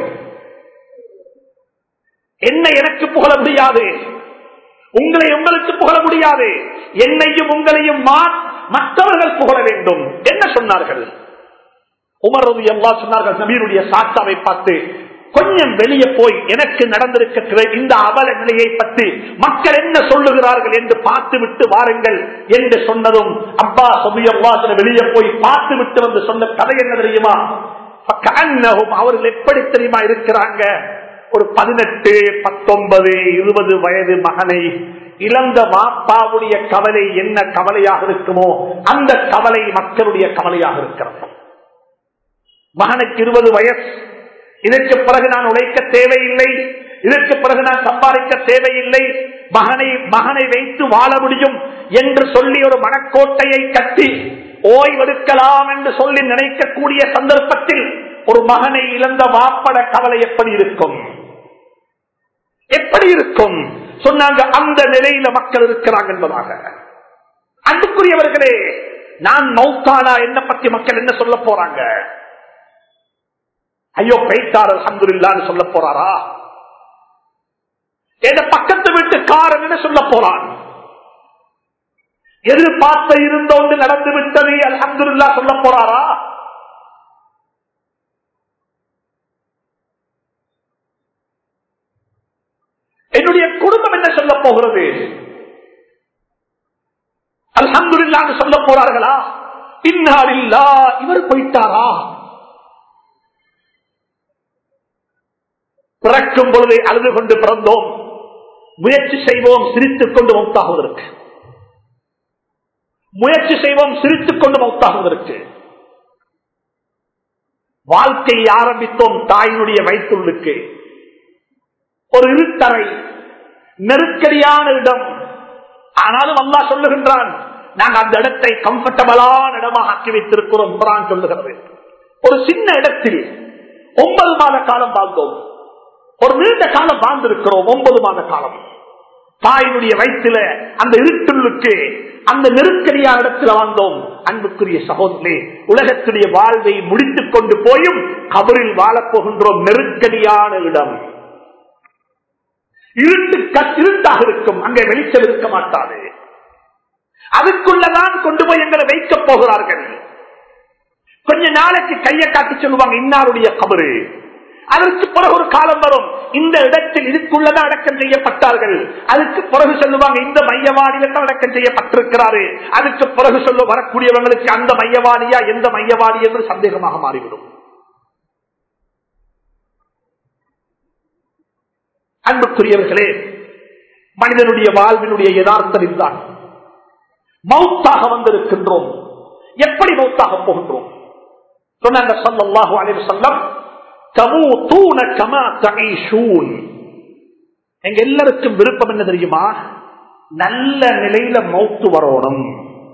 என்ன எனக்கு புகழ முடியாது, உங்களை உங்களுக்கு புகழ முடியாது. என்னையும் உங்களையும் மற்றவர்கள் புகழ வேண்டும். என்ன சொன்னார்கள்? உமர் ரலியல்லாஹு அன்ஹு சொன்னார்கள், நபியுடைய சாட்சாவை பார்த்து, கொஞ்சம் வெளியே போய் எனக்கு நடந்திருக்கிற இந்த அவல நிலையை பற்றி மக்கள் என்ன சொல்லுகிறார்கள் என்று பார்த்து விட்டு வாருங்கள் என்று சொன்னதும் அப்பா ரலியல்லாஹு வெளியே போய் பார்த்து விட்டு வந்து சொன்ன கதை என்ன தெரியுமா? அவர்கள் எப்படி தெரியுமா இருக்கிறாங்க? ஒரு 18, 19, 20 வயது மகனை இழந்த வாப்பாவுடைய கவலை என்ன கவலையாக இருக்குமோ அந்த கவலை மக்களுடைய கவலையாக இருக்கிறது. மகனுக்கு 20 வயசு, இதற்கு பிறகு நான் உழைக்க தேவையில்லை, இதற்கு பிறகு நான் சம்பாதிக்க தேவையில்லை, மகனை வைத்து வாழ முடியும் என்று சொல்லி ஒரு மனக்கோட்டையை கட்டி ஓய்வெடுக்கலாம் என்று சொல்லி நினைக்கக்கூடிய சந்தர்ப்பத்தில் ஒரு மகனை இழந்த வாப்பட கவலை எப்படி இருக்கும்? எப்படி இருக்கும்? சொன்னாங்க, அந்த நிலையில மக்கள் இருக்கிறாங்க என்பதாக. அன்புக்குரியவர்களே, நான் மௌத்தானா என்ன பத்தி மக்கள் என்ன சொல்ல போறாங்க? ஐயோ பைத்தார் அல்ஹம்துலில்லாஹ்னு சொல்ல போறாரா? எந்த பக்கத்து வீட்டுக்காரன் என்ன சொல்ல போறான்? எதிர்பார்த்த இருந்த ஒன்று நடந்து விட்டது அல்ஹம்துலில்லாஹ் சொல்ல போறாரா? என்னுடைய குடும்பம் என்ன சொல்ல போகிறது? அல்ஹம்துலில்லாஹ் சொல்ல போறார்களா? இன்னா லில்லாஹ், இவர் போயிட்டாரா? பிறக்கும் பொழுது அழுது கொண்டு பிறந்தோம், முயற்சி செய்வோம் சிரித்துக் கொண்டு மௌத்தாகுவதற்கு, முயற்சி செய்வோம் சிரித்துக் கொண்டு மௌத்தாகுவதற்கு. வாழ்க்கையை ஆரம்பித்தோம் தாயினுடைய வயிற்றுள்ளுக்கு. ஒரு இருட்டறை, நெருக்கடியான இடம். ஆனாலும் அல்லாஹ் சொல்லுகின்றான், நாங்கள் அந்த இடத்தை கம்ஃபர்டபிளான இடமாக ஆக்கி வைத்திருக்கிறோம். குர்ஆன் சொல்லுகிறது, ஒரு சின்ன இடத்தில் 9 மாத காலம் வாழ்ந்தோம், ஒரு நீண்ட காலம் வாழ்ந்திருக்கிறோம். 9 மாத காலம் தாயினுடைய வயிற்றில அந்த இருட்டுள்ளுக்கு, அந்த நெருக்கடியான இடத்தில் வாழ்ந்தோம். அன்புக்குரிய சகோதரே, உலகத்துடைய வாழ்வை முடித்துக் கொண்டு போயும் கபரில் வாழப்போகின்றோம். நெருக்கடியான இடம், இருட்டாக இருக்கும், அங்கே வெளிச்சம் இருக்க மாட்டாது. அதுக்குள்ளதான் கொண்டு போய் எங்களை வைக்கப் போகிறார்கள். கொஞ்ச நாளைக்கு கையை காட்டி சொல்லுவாங்க, இன்னாருடைய கபரு. அதற்கு பிறகு ஒரு காலம் வரும், இந்த இடத்தில் இதுக்குள்ளதான் அடக்கம் செய்யப்பட்டார்கள். அதுக்கு பிறகு சொல்லுவாங்க, இந்த மையவாடியில தான் அடக்கம் செய்யப்பட்டிருக்கிறாரு. அதுக்கு பிறகு சொல்ல வரக்கூடியவங்களுக்கு அந்த மையவாடியா எந்த மையவாடி என்று சந்தேகமாக மாறிவிடும். அன்புக்குரியவர்களே, மனிதனுடைய வாழ்வினுடைய யதார்த்தம் இதுதான். மௌத்தாக வந்திருக்கின்றோம், எப்படி மௌத்தாக போகின்றோம்? சொன்னாங்க ஸல்லல்லாஹு அலைஹி வஸல்லம், தமூதூன கமா தஈஷூன். எங்க எல்லாருக்கும் விருப்பம் என்ன தெரியுமா? நல்ல நிலையில மௌத்து வரணும்.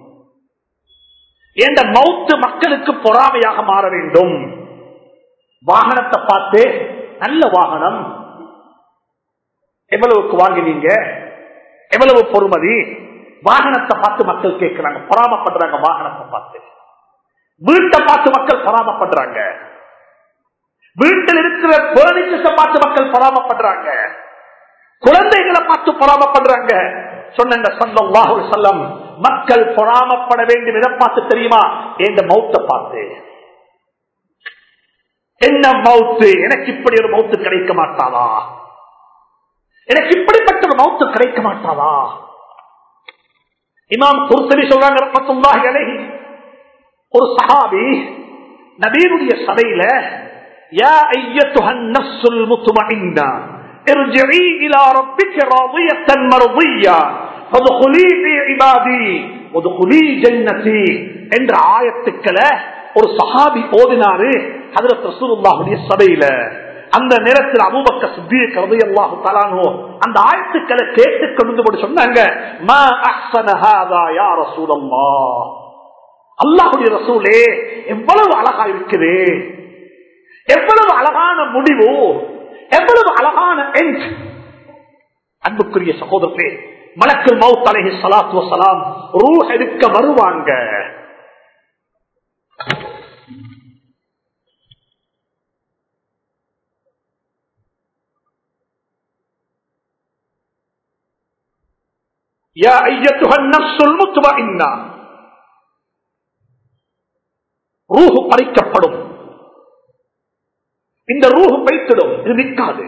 இந்த மௌத்து மக்களுக்கு பொறாமையாக மாற வேண்டும். வாகனத்தை பார்த்து, நல்ல வாகனம், எவ்வளவுக்கு வாங்கினீங்க, எவ்வளவு பொறுமதி, வாகனத்தை பார்த்து மக்கள் கேட்கிறாங்க, பொறாமப்படுறாங்க. வாகனத்தை பார்த்து, வீட்டை பார்த்து மக்கள் பொறாமப்படுறாங்க, வீட்டில் இருக்கிற பர்னிச்சர்ஸை பார்த்து மக்கள் பொறாமப்படுறாங்க, குழந்தைகளை பார்த்து பொறாமப்படுறாங்க. சொன்னாங்க ஸல்லல்லாஹு அலைஹி வஸல்லம், மக்கள் பொறாமப்பட வேண்டும் எதை பார்த்து தெரியுமா? இந்த மௌத்தை பார்த்து. என்ன மௌத்து? எனக்கு இப்படி ஒரு மௌத்து கிடைக்க மாட்டாதா? எனக்கு இப்படிப்பட்ட ஒரு மௌத்து கிடைக்க மாட்டாதா? இமாம் குர்துபி சொல்றாங்க ரஹ்மத்துல்லாஹி அலைஹி, ஒரு சஹாபி நபியுடைய சபையில, யா அய்யத்துஹன் நஃப்ஸுல் முத்மஇன்னா இர்ஜிஇ இலா ரப்பிக ராதியத்தன் மர்திய்யா ஃபதுகுலி ஃபீ இபாதி வதுகுலி ஜன்னதி என்ற ஆயத்துக்களை ஒரு சஹாபி ஓதினாரு ஹஜ்ரத் ரசூலுல்லாஹுடைய சபையில. அந்த நேரத்தில் அபூபக்கர் சித்தீக் ரலியல்லாஹு தஆலா அன்ஹு அந்த ஆயத்துக்களை கேட்டு கொண்டு சொன்னாங்க, மா அஹ்ஸன ஹாதா யா ரசூலல்லாஹ், அல்லாஹ்வுடைய ரசூலே எவ்வளவு அழகா இருக்குது, எவ்வளவு அழகான முடிவு, எவ்வளவு அழகான எண்ட். அன்புக்குரிய சகோதரர்களே, மலக்குல் மௌத் அலைஹிஸ்ஸலாத்து வஸ்ஸலாம் ரூஹ் எடுக்க வருவாங்க. யா அய்யத்துஹன் நஃப்ஸுல் முத்மஇன்னா, ரூஹ் பறிக்கப்படும். இந்த ரூஹ் பைத்திடும், இது நிற்காது.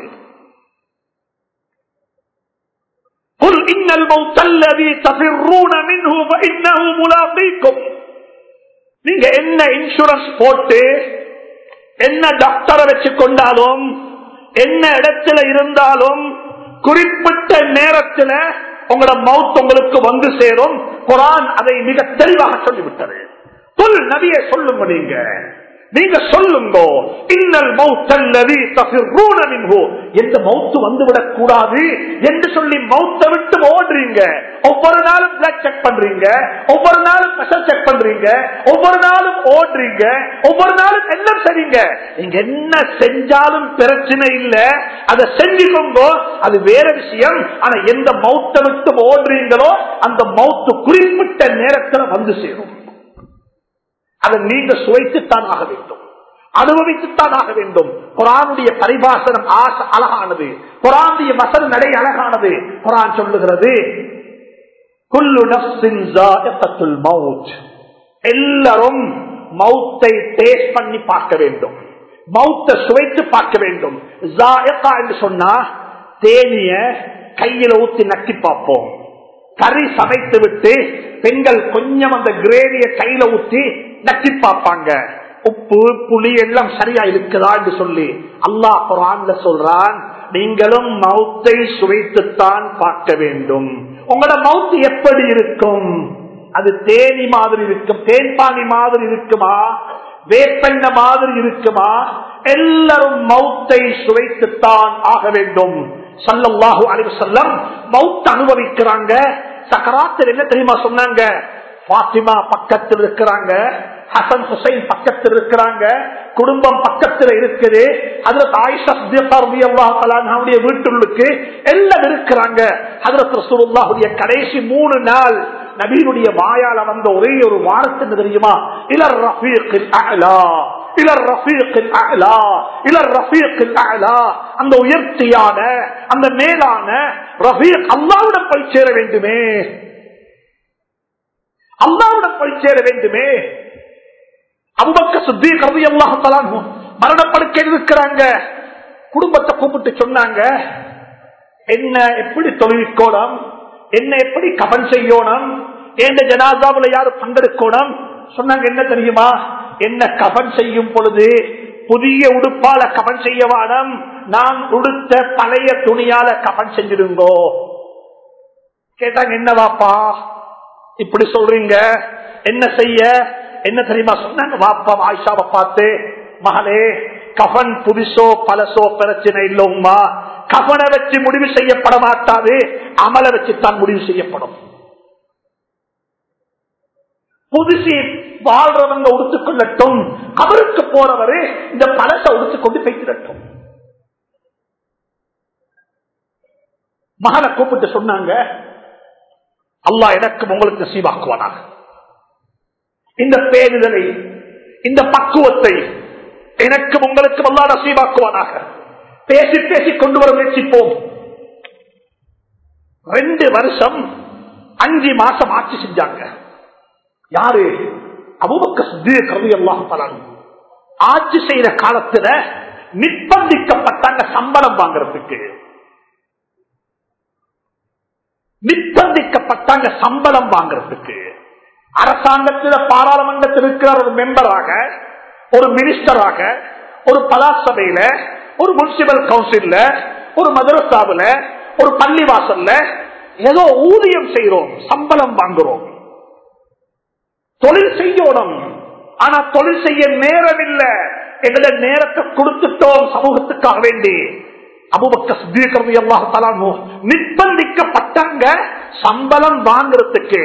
குல் இன்னல் மௌத்தல்லதி தஃபிர்ரூன மின்ஹு ஃபஇன்னஹு முலாகீக்கும். நீங்க என்ன இன்சூரன்ஸ் போட்டு என்ன டாக்டரை வச்சு கொண்டாலும் என்ன இடத்துல இருந்தாலும் குறிப்பிட்ட நேரத்தில் உங்களோட மவுத் உங்களுக்கு வந்து சேரும். குர்ஆன் அதை மிக தெளிவாக சொல்லிவிட்டது. குல் நபியே சொல்லுங்க, நீங்க சொல்லுங்க, இன்னல் மௌத்தல்லதி தஃபிர்ரூன மின்ஹு, எந்த மவுத் வந்துவிடக் கூடாது என்று சொல்லி மவுத்தை விட்டு ஓடுறீங்க. ஒவ்வொரு நாளும் பிளட் செக் பண்றீங்க, ஒவ்வொரு நாளும் பிரஷர் செக் பண்றீங்க, ஒவ்வொரு நாளும் ஓடுறீங்க, ஒவ்வொரு நாளும் எல்லாம் செய்றீங்க. நீங்க என்ன செஞ்சாலும் பிரச்சனை இல்ல, அதை செஞ்சுக்கோங்க, அது வேற விஷயம். ஆனா எந்த மவுத்தை விட்டு ஓடுறீங்களோ அந்த மவுத்து குறிப்பிட்ட நேரத்தில் வந்து சேரும். அதை நீங்க சுவைத்துத்தான் ஆக வேண்டும், அனுபவித்துத்தான் ஆக வேண்டும். குர்ஆனுடைய பரிபாசனம் அழகானது, குர்ஆனுடைய வசன நடை அழகானது. குர்ஆன் சொல்லுகிறது, குல்லு நஃப்ஸின் ஸாயிகத்துல் மௌத், எல்லாரும் மௌத்தை டேஸ்ட் பண்ணி பார்க்க வேண்டும், மௌத்தை சுவைத்து பார்க்க வேண்டும். ஸாயிகா என்று சொன்னா தேனிய கையில ஊத்தி நக்கி பார்ப்போம். கறி சமைத்து விட்டு பெண்கள் கொஞ்சம் அந்த கிரேவிய கையில ஊத்தி நக்கி பார்ப்பாங்க, உப்பு புளி எல்லாம் சரியா இருக்குதா என்று சொல்லி. அல்லாஹ் குர்ஆன்ல சொல்றான், நீங்களும் மௌத்தை சுவைத்துத்தான் பார்க்க வேண்டும். உங்களோட மௌத் எப்படி இருக்கும்? அது தேனி மாதிரி இருக்கும், தேன்பானி மாதிரி இருக்குமா, வேப்பெண்ண மாதிரி இருக்குமா? எல்லாரும் மௌத்தை சுவைத்துத்தான் ஆக வேண்டும். ஸல்லல்லாஹு அலைஹி வஸல்லம் மௌத் அனுபவிக்கிறாங்க. சக்கராத்தில் என்ன தெரியுமா சொன்னாங்க? பாத்திமா பக்கத்தில் இருக்கிறாங்க, ஹசன் ஹுசைன் பக்கத்தில் இருக்கிறாங்க, குடும்பம் பக்கத்தில் இருக்குது, ஹஜ்ரத் ஆயிஷா ரலியல்லாஹு அன்ஹாவுடைய வீட்டுள்ளுக்கு எல்லாம் இருக்கிறாங்க. ஹஜ்ரத் ரசூலுல்லாஹுடைய கடைசி 3 நாள் நபியுடைய வாயால வந்த ஒரே ஒரு வார்த்தை தெரியுமா? இலர் ரஃபீக்கில் அஅலா, இலர் ரஃபீக்கில் அஅலா, இலர் ரஃபீக்கில் அஅலா. அந்த உயர்த்தியான அந்த மேலான ரஃபீக் அல்லாஹ்வுடன் போய் சேர வேண்டுமே, அல்லாஹ்வுடன் போய் சேர வேண்டுமே. அபூபக்கர் சித்தீக் ரலியல்லாஹு தஆலா அன்ஹு மரணப்படுக்கையில் இருக்கிறாங்க. குடும்பத்தை கூப்பிட்டு சொன்னாங்க, என்ன எப்படி தொழுவிக்கோணும், என்ன எப்படி கபன் செய்யணும், எந்த ஜனாசாவுல யாரு பங்கெடுக்கணும். சொன்னாங்க, என்ன தெரியுமா, என்ன கபன் செய்யும் பொழுது புதிய உடுப்பால கபன் செய்ய வானம், நான் உடுத்த பழைய துணியால கபன் செஞ்சிருங்கோ. கேட்டாங்க, என்னவாப்பா இப்படி சொல்றீங்க, என்ன செய்ய? என்ன தெரியுமா சொன்னாங்க? வாப்பா ஆயிஷாவை பார்த்து, மகளே கஃன் புதுசோ பழசோ பிரச்சனை இல்ல உம்மா, கஃனை வச்சு முடிவு செய்யப்பட மாட்டாது, அமலை வச்சுத்தான் முடிவு செய்யப்படும். புதுசி வாழ்றவங்க உடுத்துக்கொள்ளட்டும், அவருக்கு போறவரு இந்த பழத்தை உடுத்துக்கொண்டு பேசிடட்டும். மகனை கூப்பிட்டு சொன்னாங்க, அல்லாஹ் எனக்கும் உங்களுக்கு நசீபாக்குவானாக. இந்த பேருதலை, இந்த பக்குவத்தை எனக்கும் உங்களுக்கும் அல்லாஹ் நசீபாக்குவானாக. பேசி பேசி கொண்டு வர முயற்சிப்போம். 2 வருஷம் 5 மாசம் ஆட்சி செஞ்சாங்க. யாரு? அபூபக்கர் சித்தீக் ரலியல்லாஹு தஆலா ஆட்சி செய்யற காலத்துல நிர்பந்திக்கப்பட்டாங்க சம்பளம் வாங்குறதுக்கு, நிர்பந்திக்கப்பட்டாங்க சம்பளம் வாங்குறதுக்கு. அரசாங்கத்தில் பாராளுமன்றத்தில் இருக்கிற ஒரு மெம்பராக, ஒரு மினிஸ்டராக, ஒரு பலாசபையில, ஒரு முனிசிபல் கவுன்சில்ல, ஒரு மதரசாவுல, ஒரு பள்ளிவாசல்ல ஏதோ ஊதியம் செய்யறோம், சம்பளம் வாங்குறோம், தொழில் செய்யணும். ஆனா தொழில் செய்ய நேரம் இல்லை, எங்களை நேரத்தை கொடுத்துட்டோம் சமூகத்துக்காக வேண்டி. அபூபக்கர் சித்தீக் ரலியல்லாஹு தஆலா நிர்பந்திக்கப்பட்டாங்க. சம்பளம் வாங்குறதுக்கு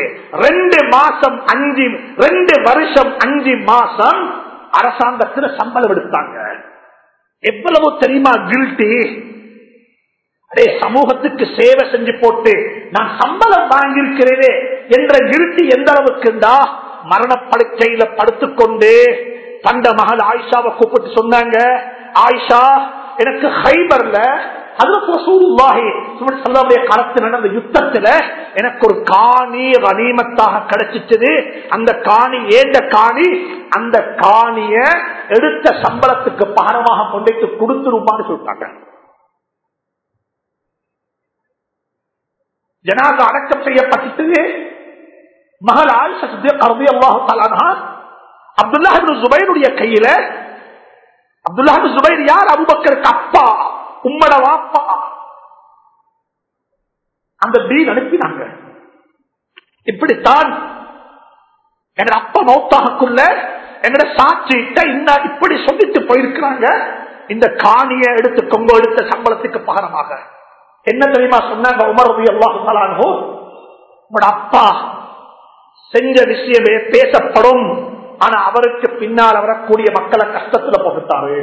2 வருஷம் 5 மாசம் அரசாங்கத்தில் சம்பளம் எடுத்தாங்க. எவ்வளவு தெரியுமா கில்ட்டி? அதே சமூகத்துக்கு சேவை செஞ்சு போட்டு நான் சம்பளம் வாங்கியிருக்கிறேனே என்ற கில்ட்டி எந்த அளவுக்குண்டா, மரணப்படுக்கையில படுத்துக்கொண்டு தந்த மகள் ஆயிஷாவை கூப்பிட்டு சொன்னாங்க, ஆயிஷா எனக்கு ஹைபர்ல காலத்தில் நடந்த யுத்தத்துல எனக்கு ஒரு காணி கனிமத்தாக கிடைச்சிட்டது. அந்த காணி ஏண்ட காணி, அந்த காணிய எடுத்த சம்பளத்துக்கு பாரமாக கொண்டு கொடுத்துருப்பான்னு சொல்லிட்டாங்க. ஜனாதா அடக்கம் செய்யப்பட்டது. மகள் ஆயிஷா ரலியல்லாஹு தஆலா அன்ஹா அப்துல்லாஹ் இப்னு ஜுபைருடைய கையில, அப்துல்லாஹ் இப்னு ஜுபைர் யார்? அபூபக்கருக்கு அப்பா, உம்மட வாப்பா. அந்த டீல் அனுப்பினாங்க. இப்படித்தான் எங்க அப்பா மௌத்தாகக்குள்ள எங்கட சாட்சிட்ட இப்படி சொல்லிட்டு போயிருக்கிறாங்க, இந்த காணியை எடுத்துக்கொங்க, எடுத்த சம்பளத்துக்கு பாரமாக. என்ன தெரியுமா சொன்னாங்க உமர் ரலியல்லாஹு தஆலா அன்ஹு, உங்களோட அப்பா செஞ்ச விஷயமே பேசப்படும், ஆனா அவருக்கு பின்னால் வரக்கூடிய மக்களை கஷ்டத்துல போட்டாரு.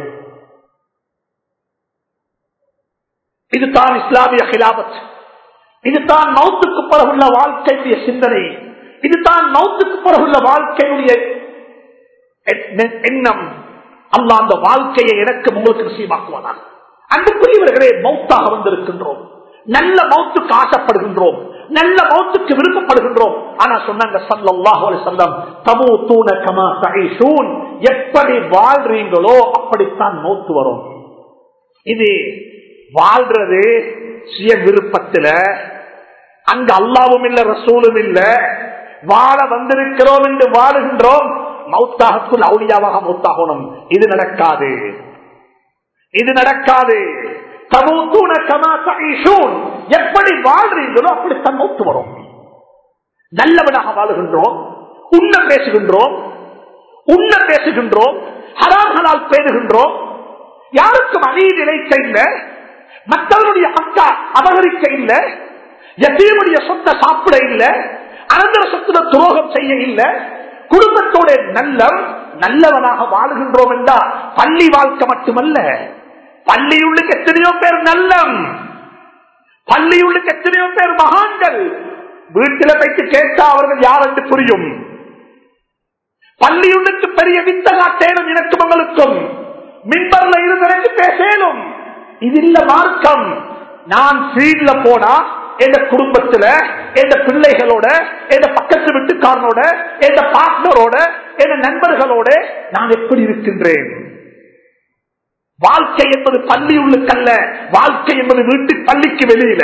இதுதான் இஸ்லாமிய ஹிலாபத். இதுதான் மௌத்துக்கு பிறகுள்ள வாழ்க்கையுடைய சிந்தனை. இதுதான் மௌத்துக்கு பிறகுள்ள வாழ்க்கையுடைய எண்ணம். அல்லாஹ் அந்த வாழ்க்கையை எனக்கு உங்களுக்கு நசீபாக்குவானாக. அன்புக்குரியவர்களே, மௌத்தாக வந்திருக்கின்றோம், நல்ல மௌத்துக்கு ஆசைப்படுகின்றோம், நல்ல மௌத்துக்கு விருப்பப்படுகின்றோம். ஆனா சொன்னாங்க ஸல்லல்லாஹு அலைஹி வஸல்லம், தமூதுன கமா தஈஷூன், எப்படி வாழ்றீங்களோ அப்படித்தான் மௌத்து வரும். இது வாழ்றது சுய விருப்பத்துல, அங்க அல்லாஹ்வும் இல்ல ரசூலும் இல்ல, வாழ வந்திருக்கிறோம் என்று வாழுகின்றோம். மௌத்தாகக்குள் அவுலியாவாக மௌத்தாகணும். இது நடக்காது, இது நடக்காது. தமூதுன கமா தஈஷூன், எப்படி வாழ்றீங்களோ அப்படித்தான் மௌத்து வரும். நல்லவனாக வாழுகின்றோம், உண்ண பேசுகின்றோம், ஹராம்களால் பேணுகின்றோம், யாருக்கும் அநீதி இழைக்க இல்லை, மற்றவருடைய மக்கா அபகரிக்க இல்லை, யதீமுடைய சொத்தை சாப்பிட இல்லை, அனந்தர சொத்துல துரோகம் செய்ய இல்லை, குடும்பத்தோட நல்லவனாக வாழுகின்றோம் என்றால் பள்ளி வாழ்க்கை மட்டுமல்ல, பள்ளியுள்ளுக்கு எத்தனையோ பேர் நல்லம், பள்ளியுள்ளுக்கு எத்தனையோ பேர் மகான்கள். வீட்டில் வைத்து கேட்டா அவர்கள் யார் என்று புரியும். பள்ளியுள்ளுக்கு பெரிய வித்த காட்டேனும் எனக்கும் உங்களுக்கும், மின்பர்ல இருந்து பேசலும். இது இல்ல மார்க்கம். நான் ஃபீல்ட்ல போனா என் குடும்பத்துல, என் பிள்ளைகளோட, என் பக்கத்து வீட்டுக்காரனோட, என் பார்ட்னரோட, என் நண்பர்களோட நான் எப்படி இருக்கின்றேன்? வாழ்க்கை என்பது பள்ளி உள்ளுக்கல்ல, வாழ்க்கை என்பது வீட்டு பள்ளிக்கு வெளியில.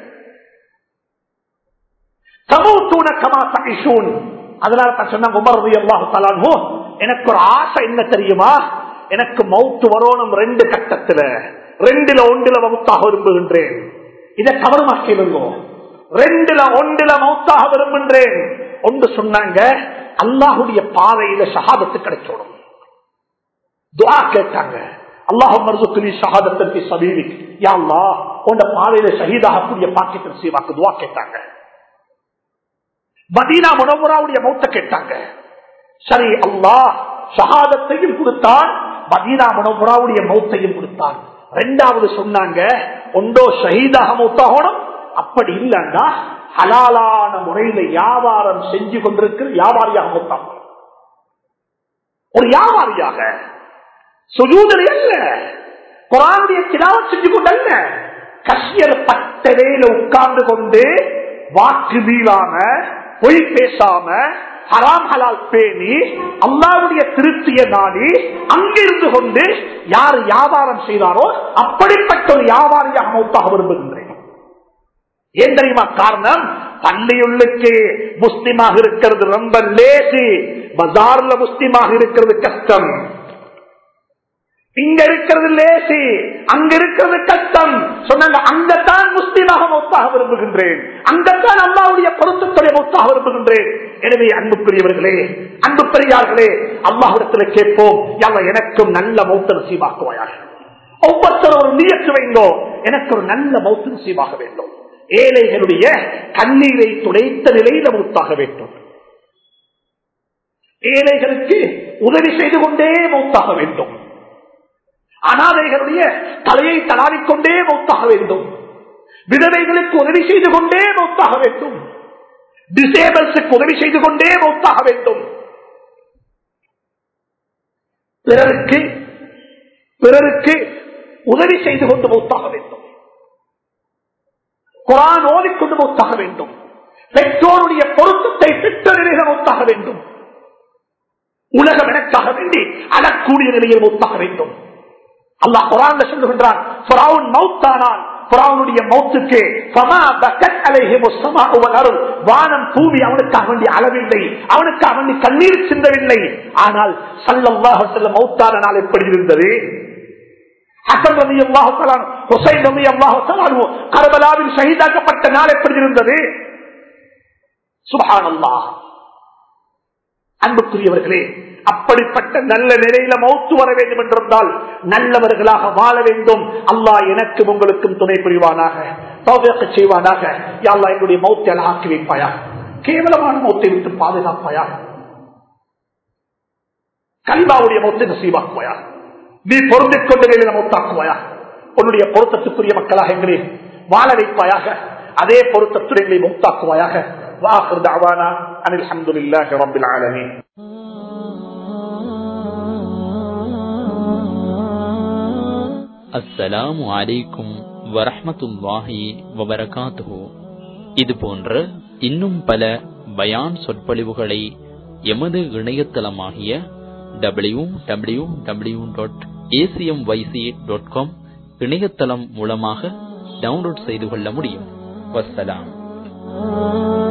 அதனால தான் சொன்னாங்க உமர் ரலியல்லாஹு தஆலா அன்ஹு, எனக்கு ஒரு ஆசை என்ன தெரியுமா, எனக்கு மௌத்து வரணும் 2 கட்டத்துல, 2ல 1ல மௌத்தாக விரும்புகின்றேன். இதை கவனமாக்கிடுங்கோ. 2ல 1ல மௌத்தாக விரும்புகின்றேன். ஒன்று சொன்னாங்க, அல்லாஹுடைய பாதையில ஷஹாதத்து கிடைச்சோடும். துஆ கேட்டாங்க, அல்லாஹும்ம ர்ஸுக்னி ஷஹாதத்தன் ஃபீ ஸபீலிக், யா அல்லாஹ் உன்னுடைய பாதையில ஷஹீதாகக்கூடிய பாக்கியத்தை நசீபாக்கு துஆ கேட்டாங்க. மதீனா முனவ்வராவுடைய மௌத்த கேட்டாங்க. சரி, அல்லாஹ் ஷஹாதத்தையும் கொடுத்தான், மதீனா முனவ்வராவுடைய மௌத்தையும் கொடுத்தான். 2வது சொன்னாங்க, ஒன்றோ ஷஹீதாக மௌத்தாகணும், அப்படி இல்லைன்னா ஹலாலான முறையில வியாபாரம் செஞ்சு கொண்டிருக்கிற வியாபாரியாக மௌத்தாகணும். ஒரு வியாபாரியாக, சுஜூதில் அல்ல, குர்ஆனுடைய திலாவத் செஞ்சு கொண்டல்ல, கஷ்யர் பட்டறையில உட்கார்ந்து கொண்டு வாக்கு மீளாம, பொய் பேசாம, ஹராம் ஹலால் பேணி, அல்லாஹ்வுடைய திருப்தியை நாடி அங்கிருந்து கொண்டு யார் வியாபாரம் செய்தாரோ அப்படிப்பட்ட ஒரு வியாபாரியாக மௌத்தாக விரும்புகின்றேன். ஏன் தெரியுமா காரணம்? பள்ளியுள்ளுக்கு முஸ்லிமாக இருக்கிறது ரொம்ப லேசி, பஜார்ல முஸ்லிமாக இருக்கிறது கஷ்டம். இங்க இருக்கிறது லேசி, அங்க இருக்கிறது கஷ்டம். சொன்னாங்க, அங்கத்தான் முஸ்லிமாக மௌத்தாக விரும்புகின்றேன், அங்கத்தான் அல்லாஹ்வுடைய பொருத்தத்துடைய மௌத்தாக விரும்புகின்றேன். எனவே அன்புக்குரியவர்களே, அன்பு பெரியார்களே, அல்லாஹ்விடத்தில் கேட்போம், யல்லாஹ் எனக்கும் நல்ல மௌத்த நசீபாக்குவாயாக. ஒவ்வொருத்தரும் ஒரு நியத்து வைங்கோ, எனக்கு ஒரு நல்ல மௌத்து நசீபாக வேண்டும். ஏழைகளுடைய கண்ணீரை துடைத்த நிலையில் மௌத்தாக வேண்டும். ஏழைகளுக்கு உதவி செய்து கொண்டே மௌத்தாக வேண்டும். அனாதைகளுடைய தலையை தடாவிக்கொண்டே மௌத்தாக வேண்டும். விதவைகளுக்கு உதவி செய்து கொண்டே மௌத்தாக வேண்டும். டிசேபிள்ஸுக்கு உதவி செய்து கொண்டே மௌத்தாக வேண்டும். பிறருக்கு உதவி செய்து கொண்டு மௌத்தாக வேண்டும். குர்ஆன் ஓதிக்கொண்டு மௌத்தாக வேண்டும். பெற்றோருடைய பொருத்தத்தை பெற்ற நிலையில் மௌத்தாக வேண்டும். உலகம் எனக்காக வேண்டி அழக்கூடிய நிலையில் மௌத்தாக வேண்டும். அல்லாஹ் குர்ஆன்ல சொல்லுகின்றான், ஃபிரௌன் மௌத்தானான். ஃபிரௌனுடைய மௌத்துக்கு ஃபமா பக்கத் அலைஹிமுஸ் ஸமாஉ வல் அர்த், வானம் பூமி அவனுக்காக வேண்டி அளவில்லை, அவனுக்காக வேண்டி கண்ணீர் சிந்தவில்லை. ஆனால் ஸல்லல்லாஹு அலைஹி வஸல்லம் மௌத்தான நாள் எப்படி இருந்தது? ஹஸன் ரலியல்லாஹு தஆலா, ஹுசைன் ரலியல்லாஹு தஆலா கர்பலாவில் ஷஹீதாக்கப்பட்ட நாள் எப்படி இருந்தது? சுப்ஹானல்லாஹ். அன்புக்குரியவர்களே, அப்படிப்பட்ட நல்ல நிலையில மௌத்து வர வேண்டும் என்றிருந்தால் நல்லவர்களாக வாழ வேண்டும். அல்லாஹ் எனக்கும் உங்களுக்கும் துணை புரிவானாக, தௌஃபீக் செய்வானாக. யா அல்லாஹ் என்னுடைய மௌத்தை அழகாக்கி வைப்பாயா, கேவலமான மௌத்தை விட்டு பாதுகாப்பாயா, கல்வாவுடைய மௌத்தை நசீபாக்குவாயா, நீ பொருந்திக் கொண்ட நிலையில மௌத்தாக்குவாயா, உன்னுடைய பொருத்தத்துக்குரிய மக்களாக எங்களை வாழ வைப்பாயாக, அதே பொருத்தத்துடன் எங்களை மௌத்தாக்குவாயாக. وآخر دعوانا أن الحمد لله رب العالمين. அஸ்ஸலாமு அலைக்கும் வரஹ்மத்துல்லாஹி வபரகாத்துஹு. இது போன்ற இன்னும் பல பயான் சொற்பொழிவுகளை எமது இணையதளமாகிய www.acmyc.com இணையதளம் மூலமாக டவுன்லோட் செய்து கொள்ள முடியும். வஸ்ஸலாம்.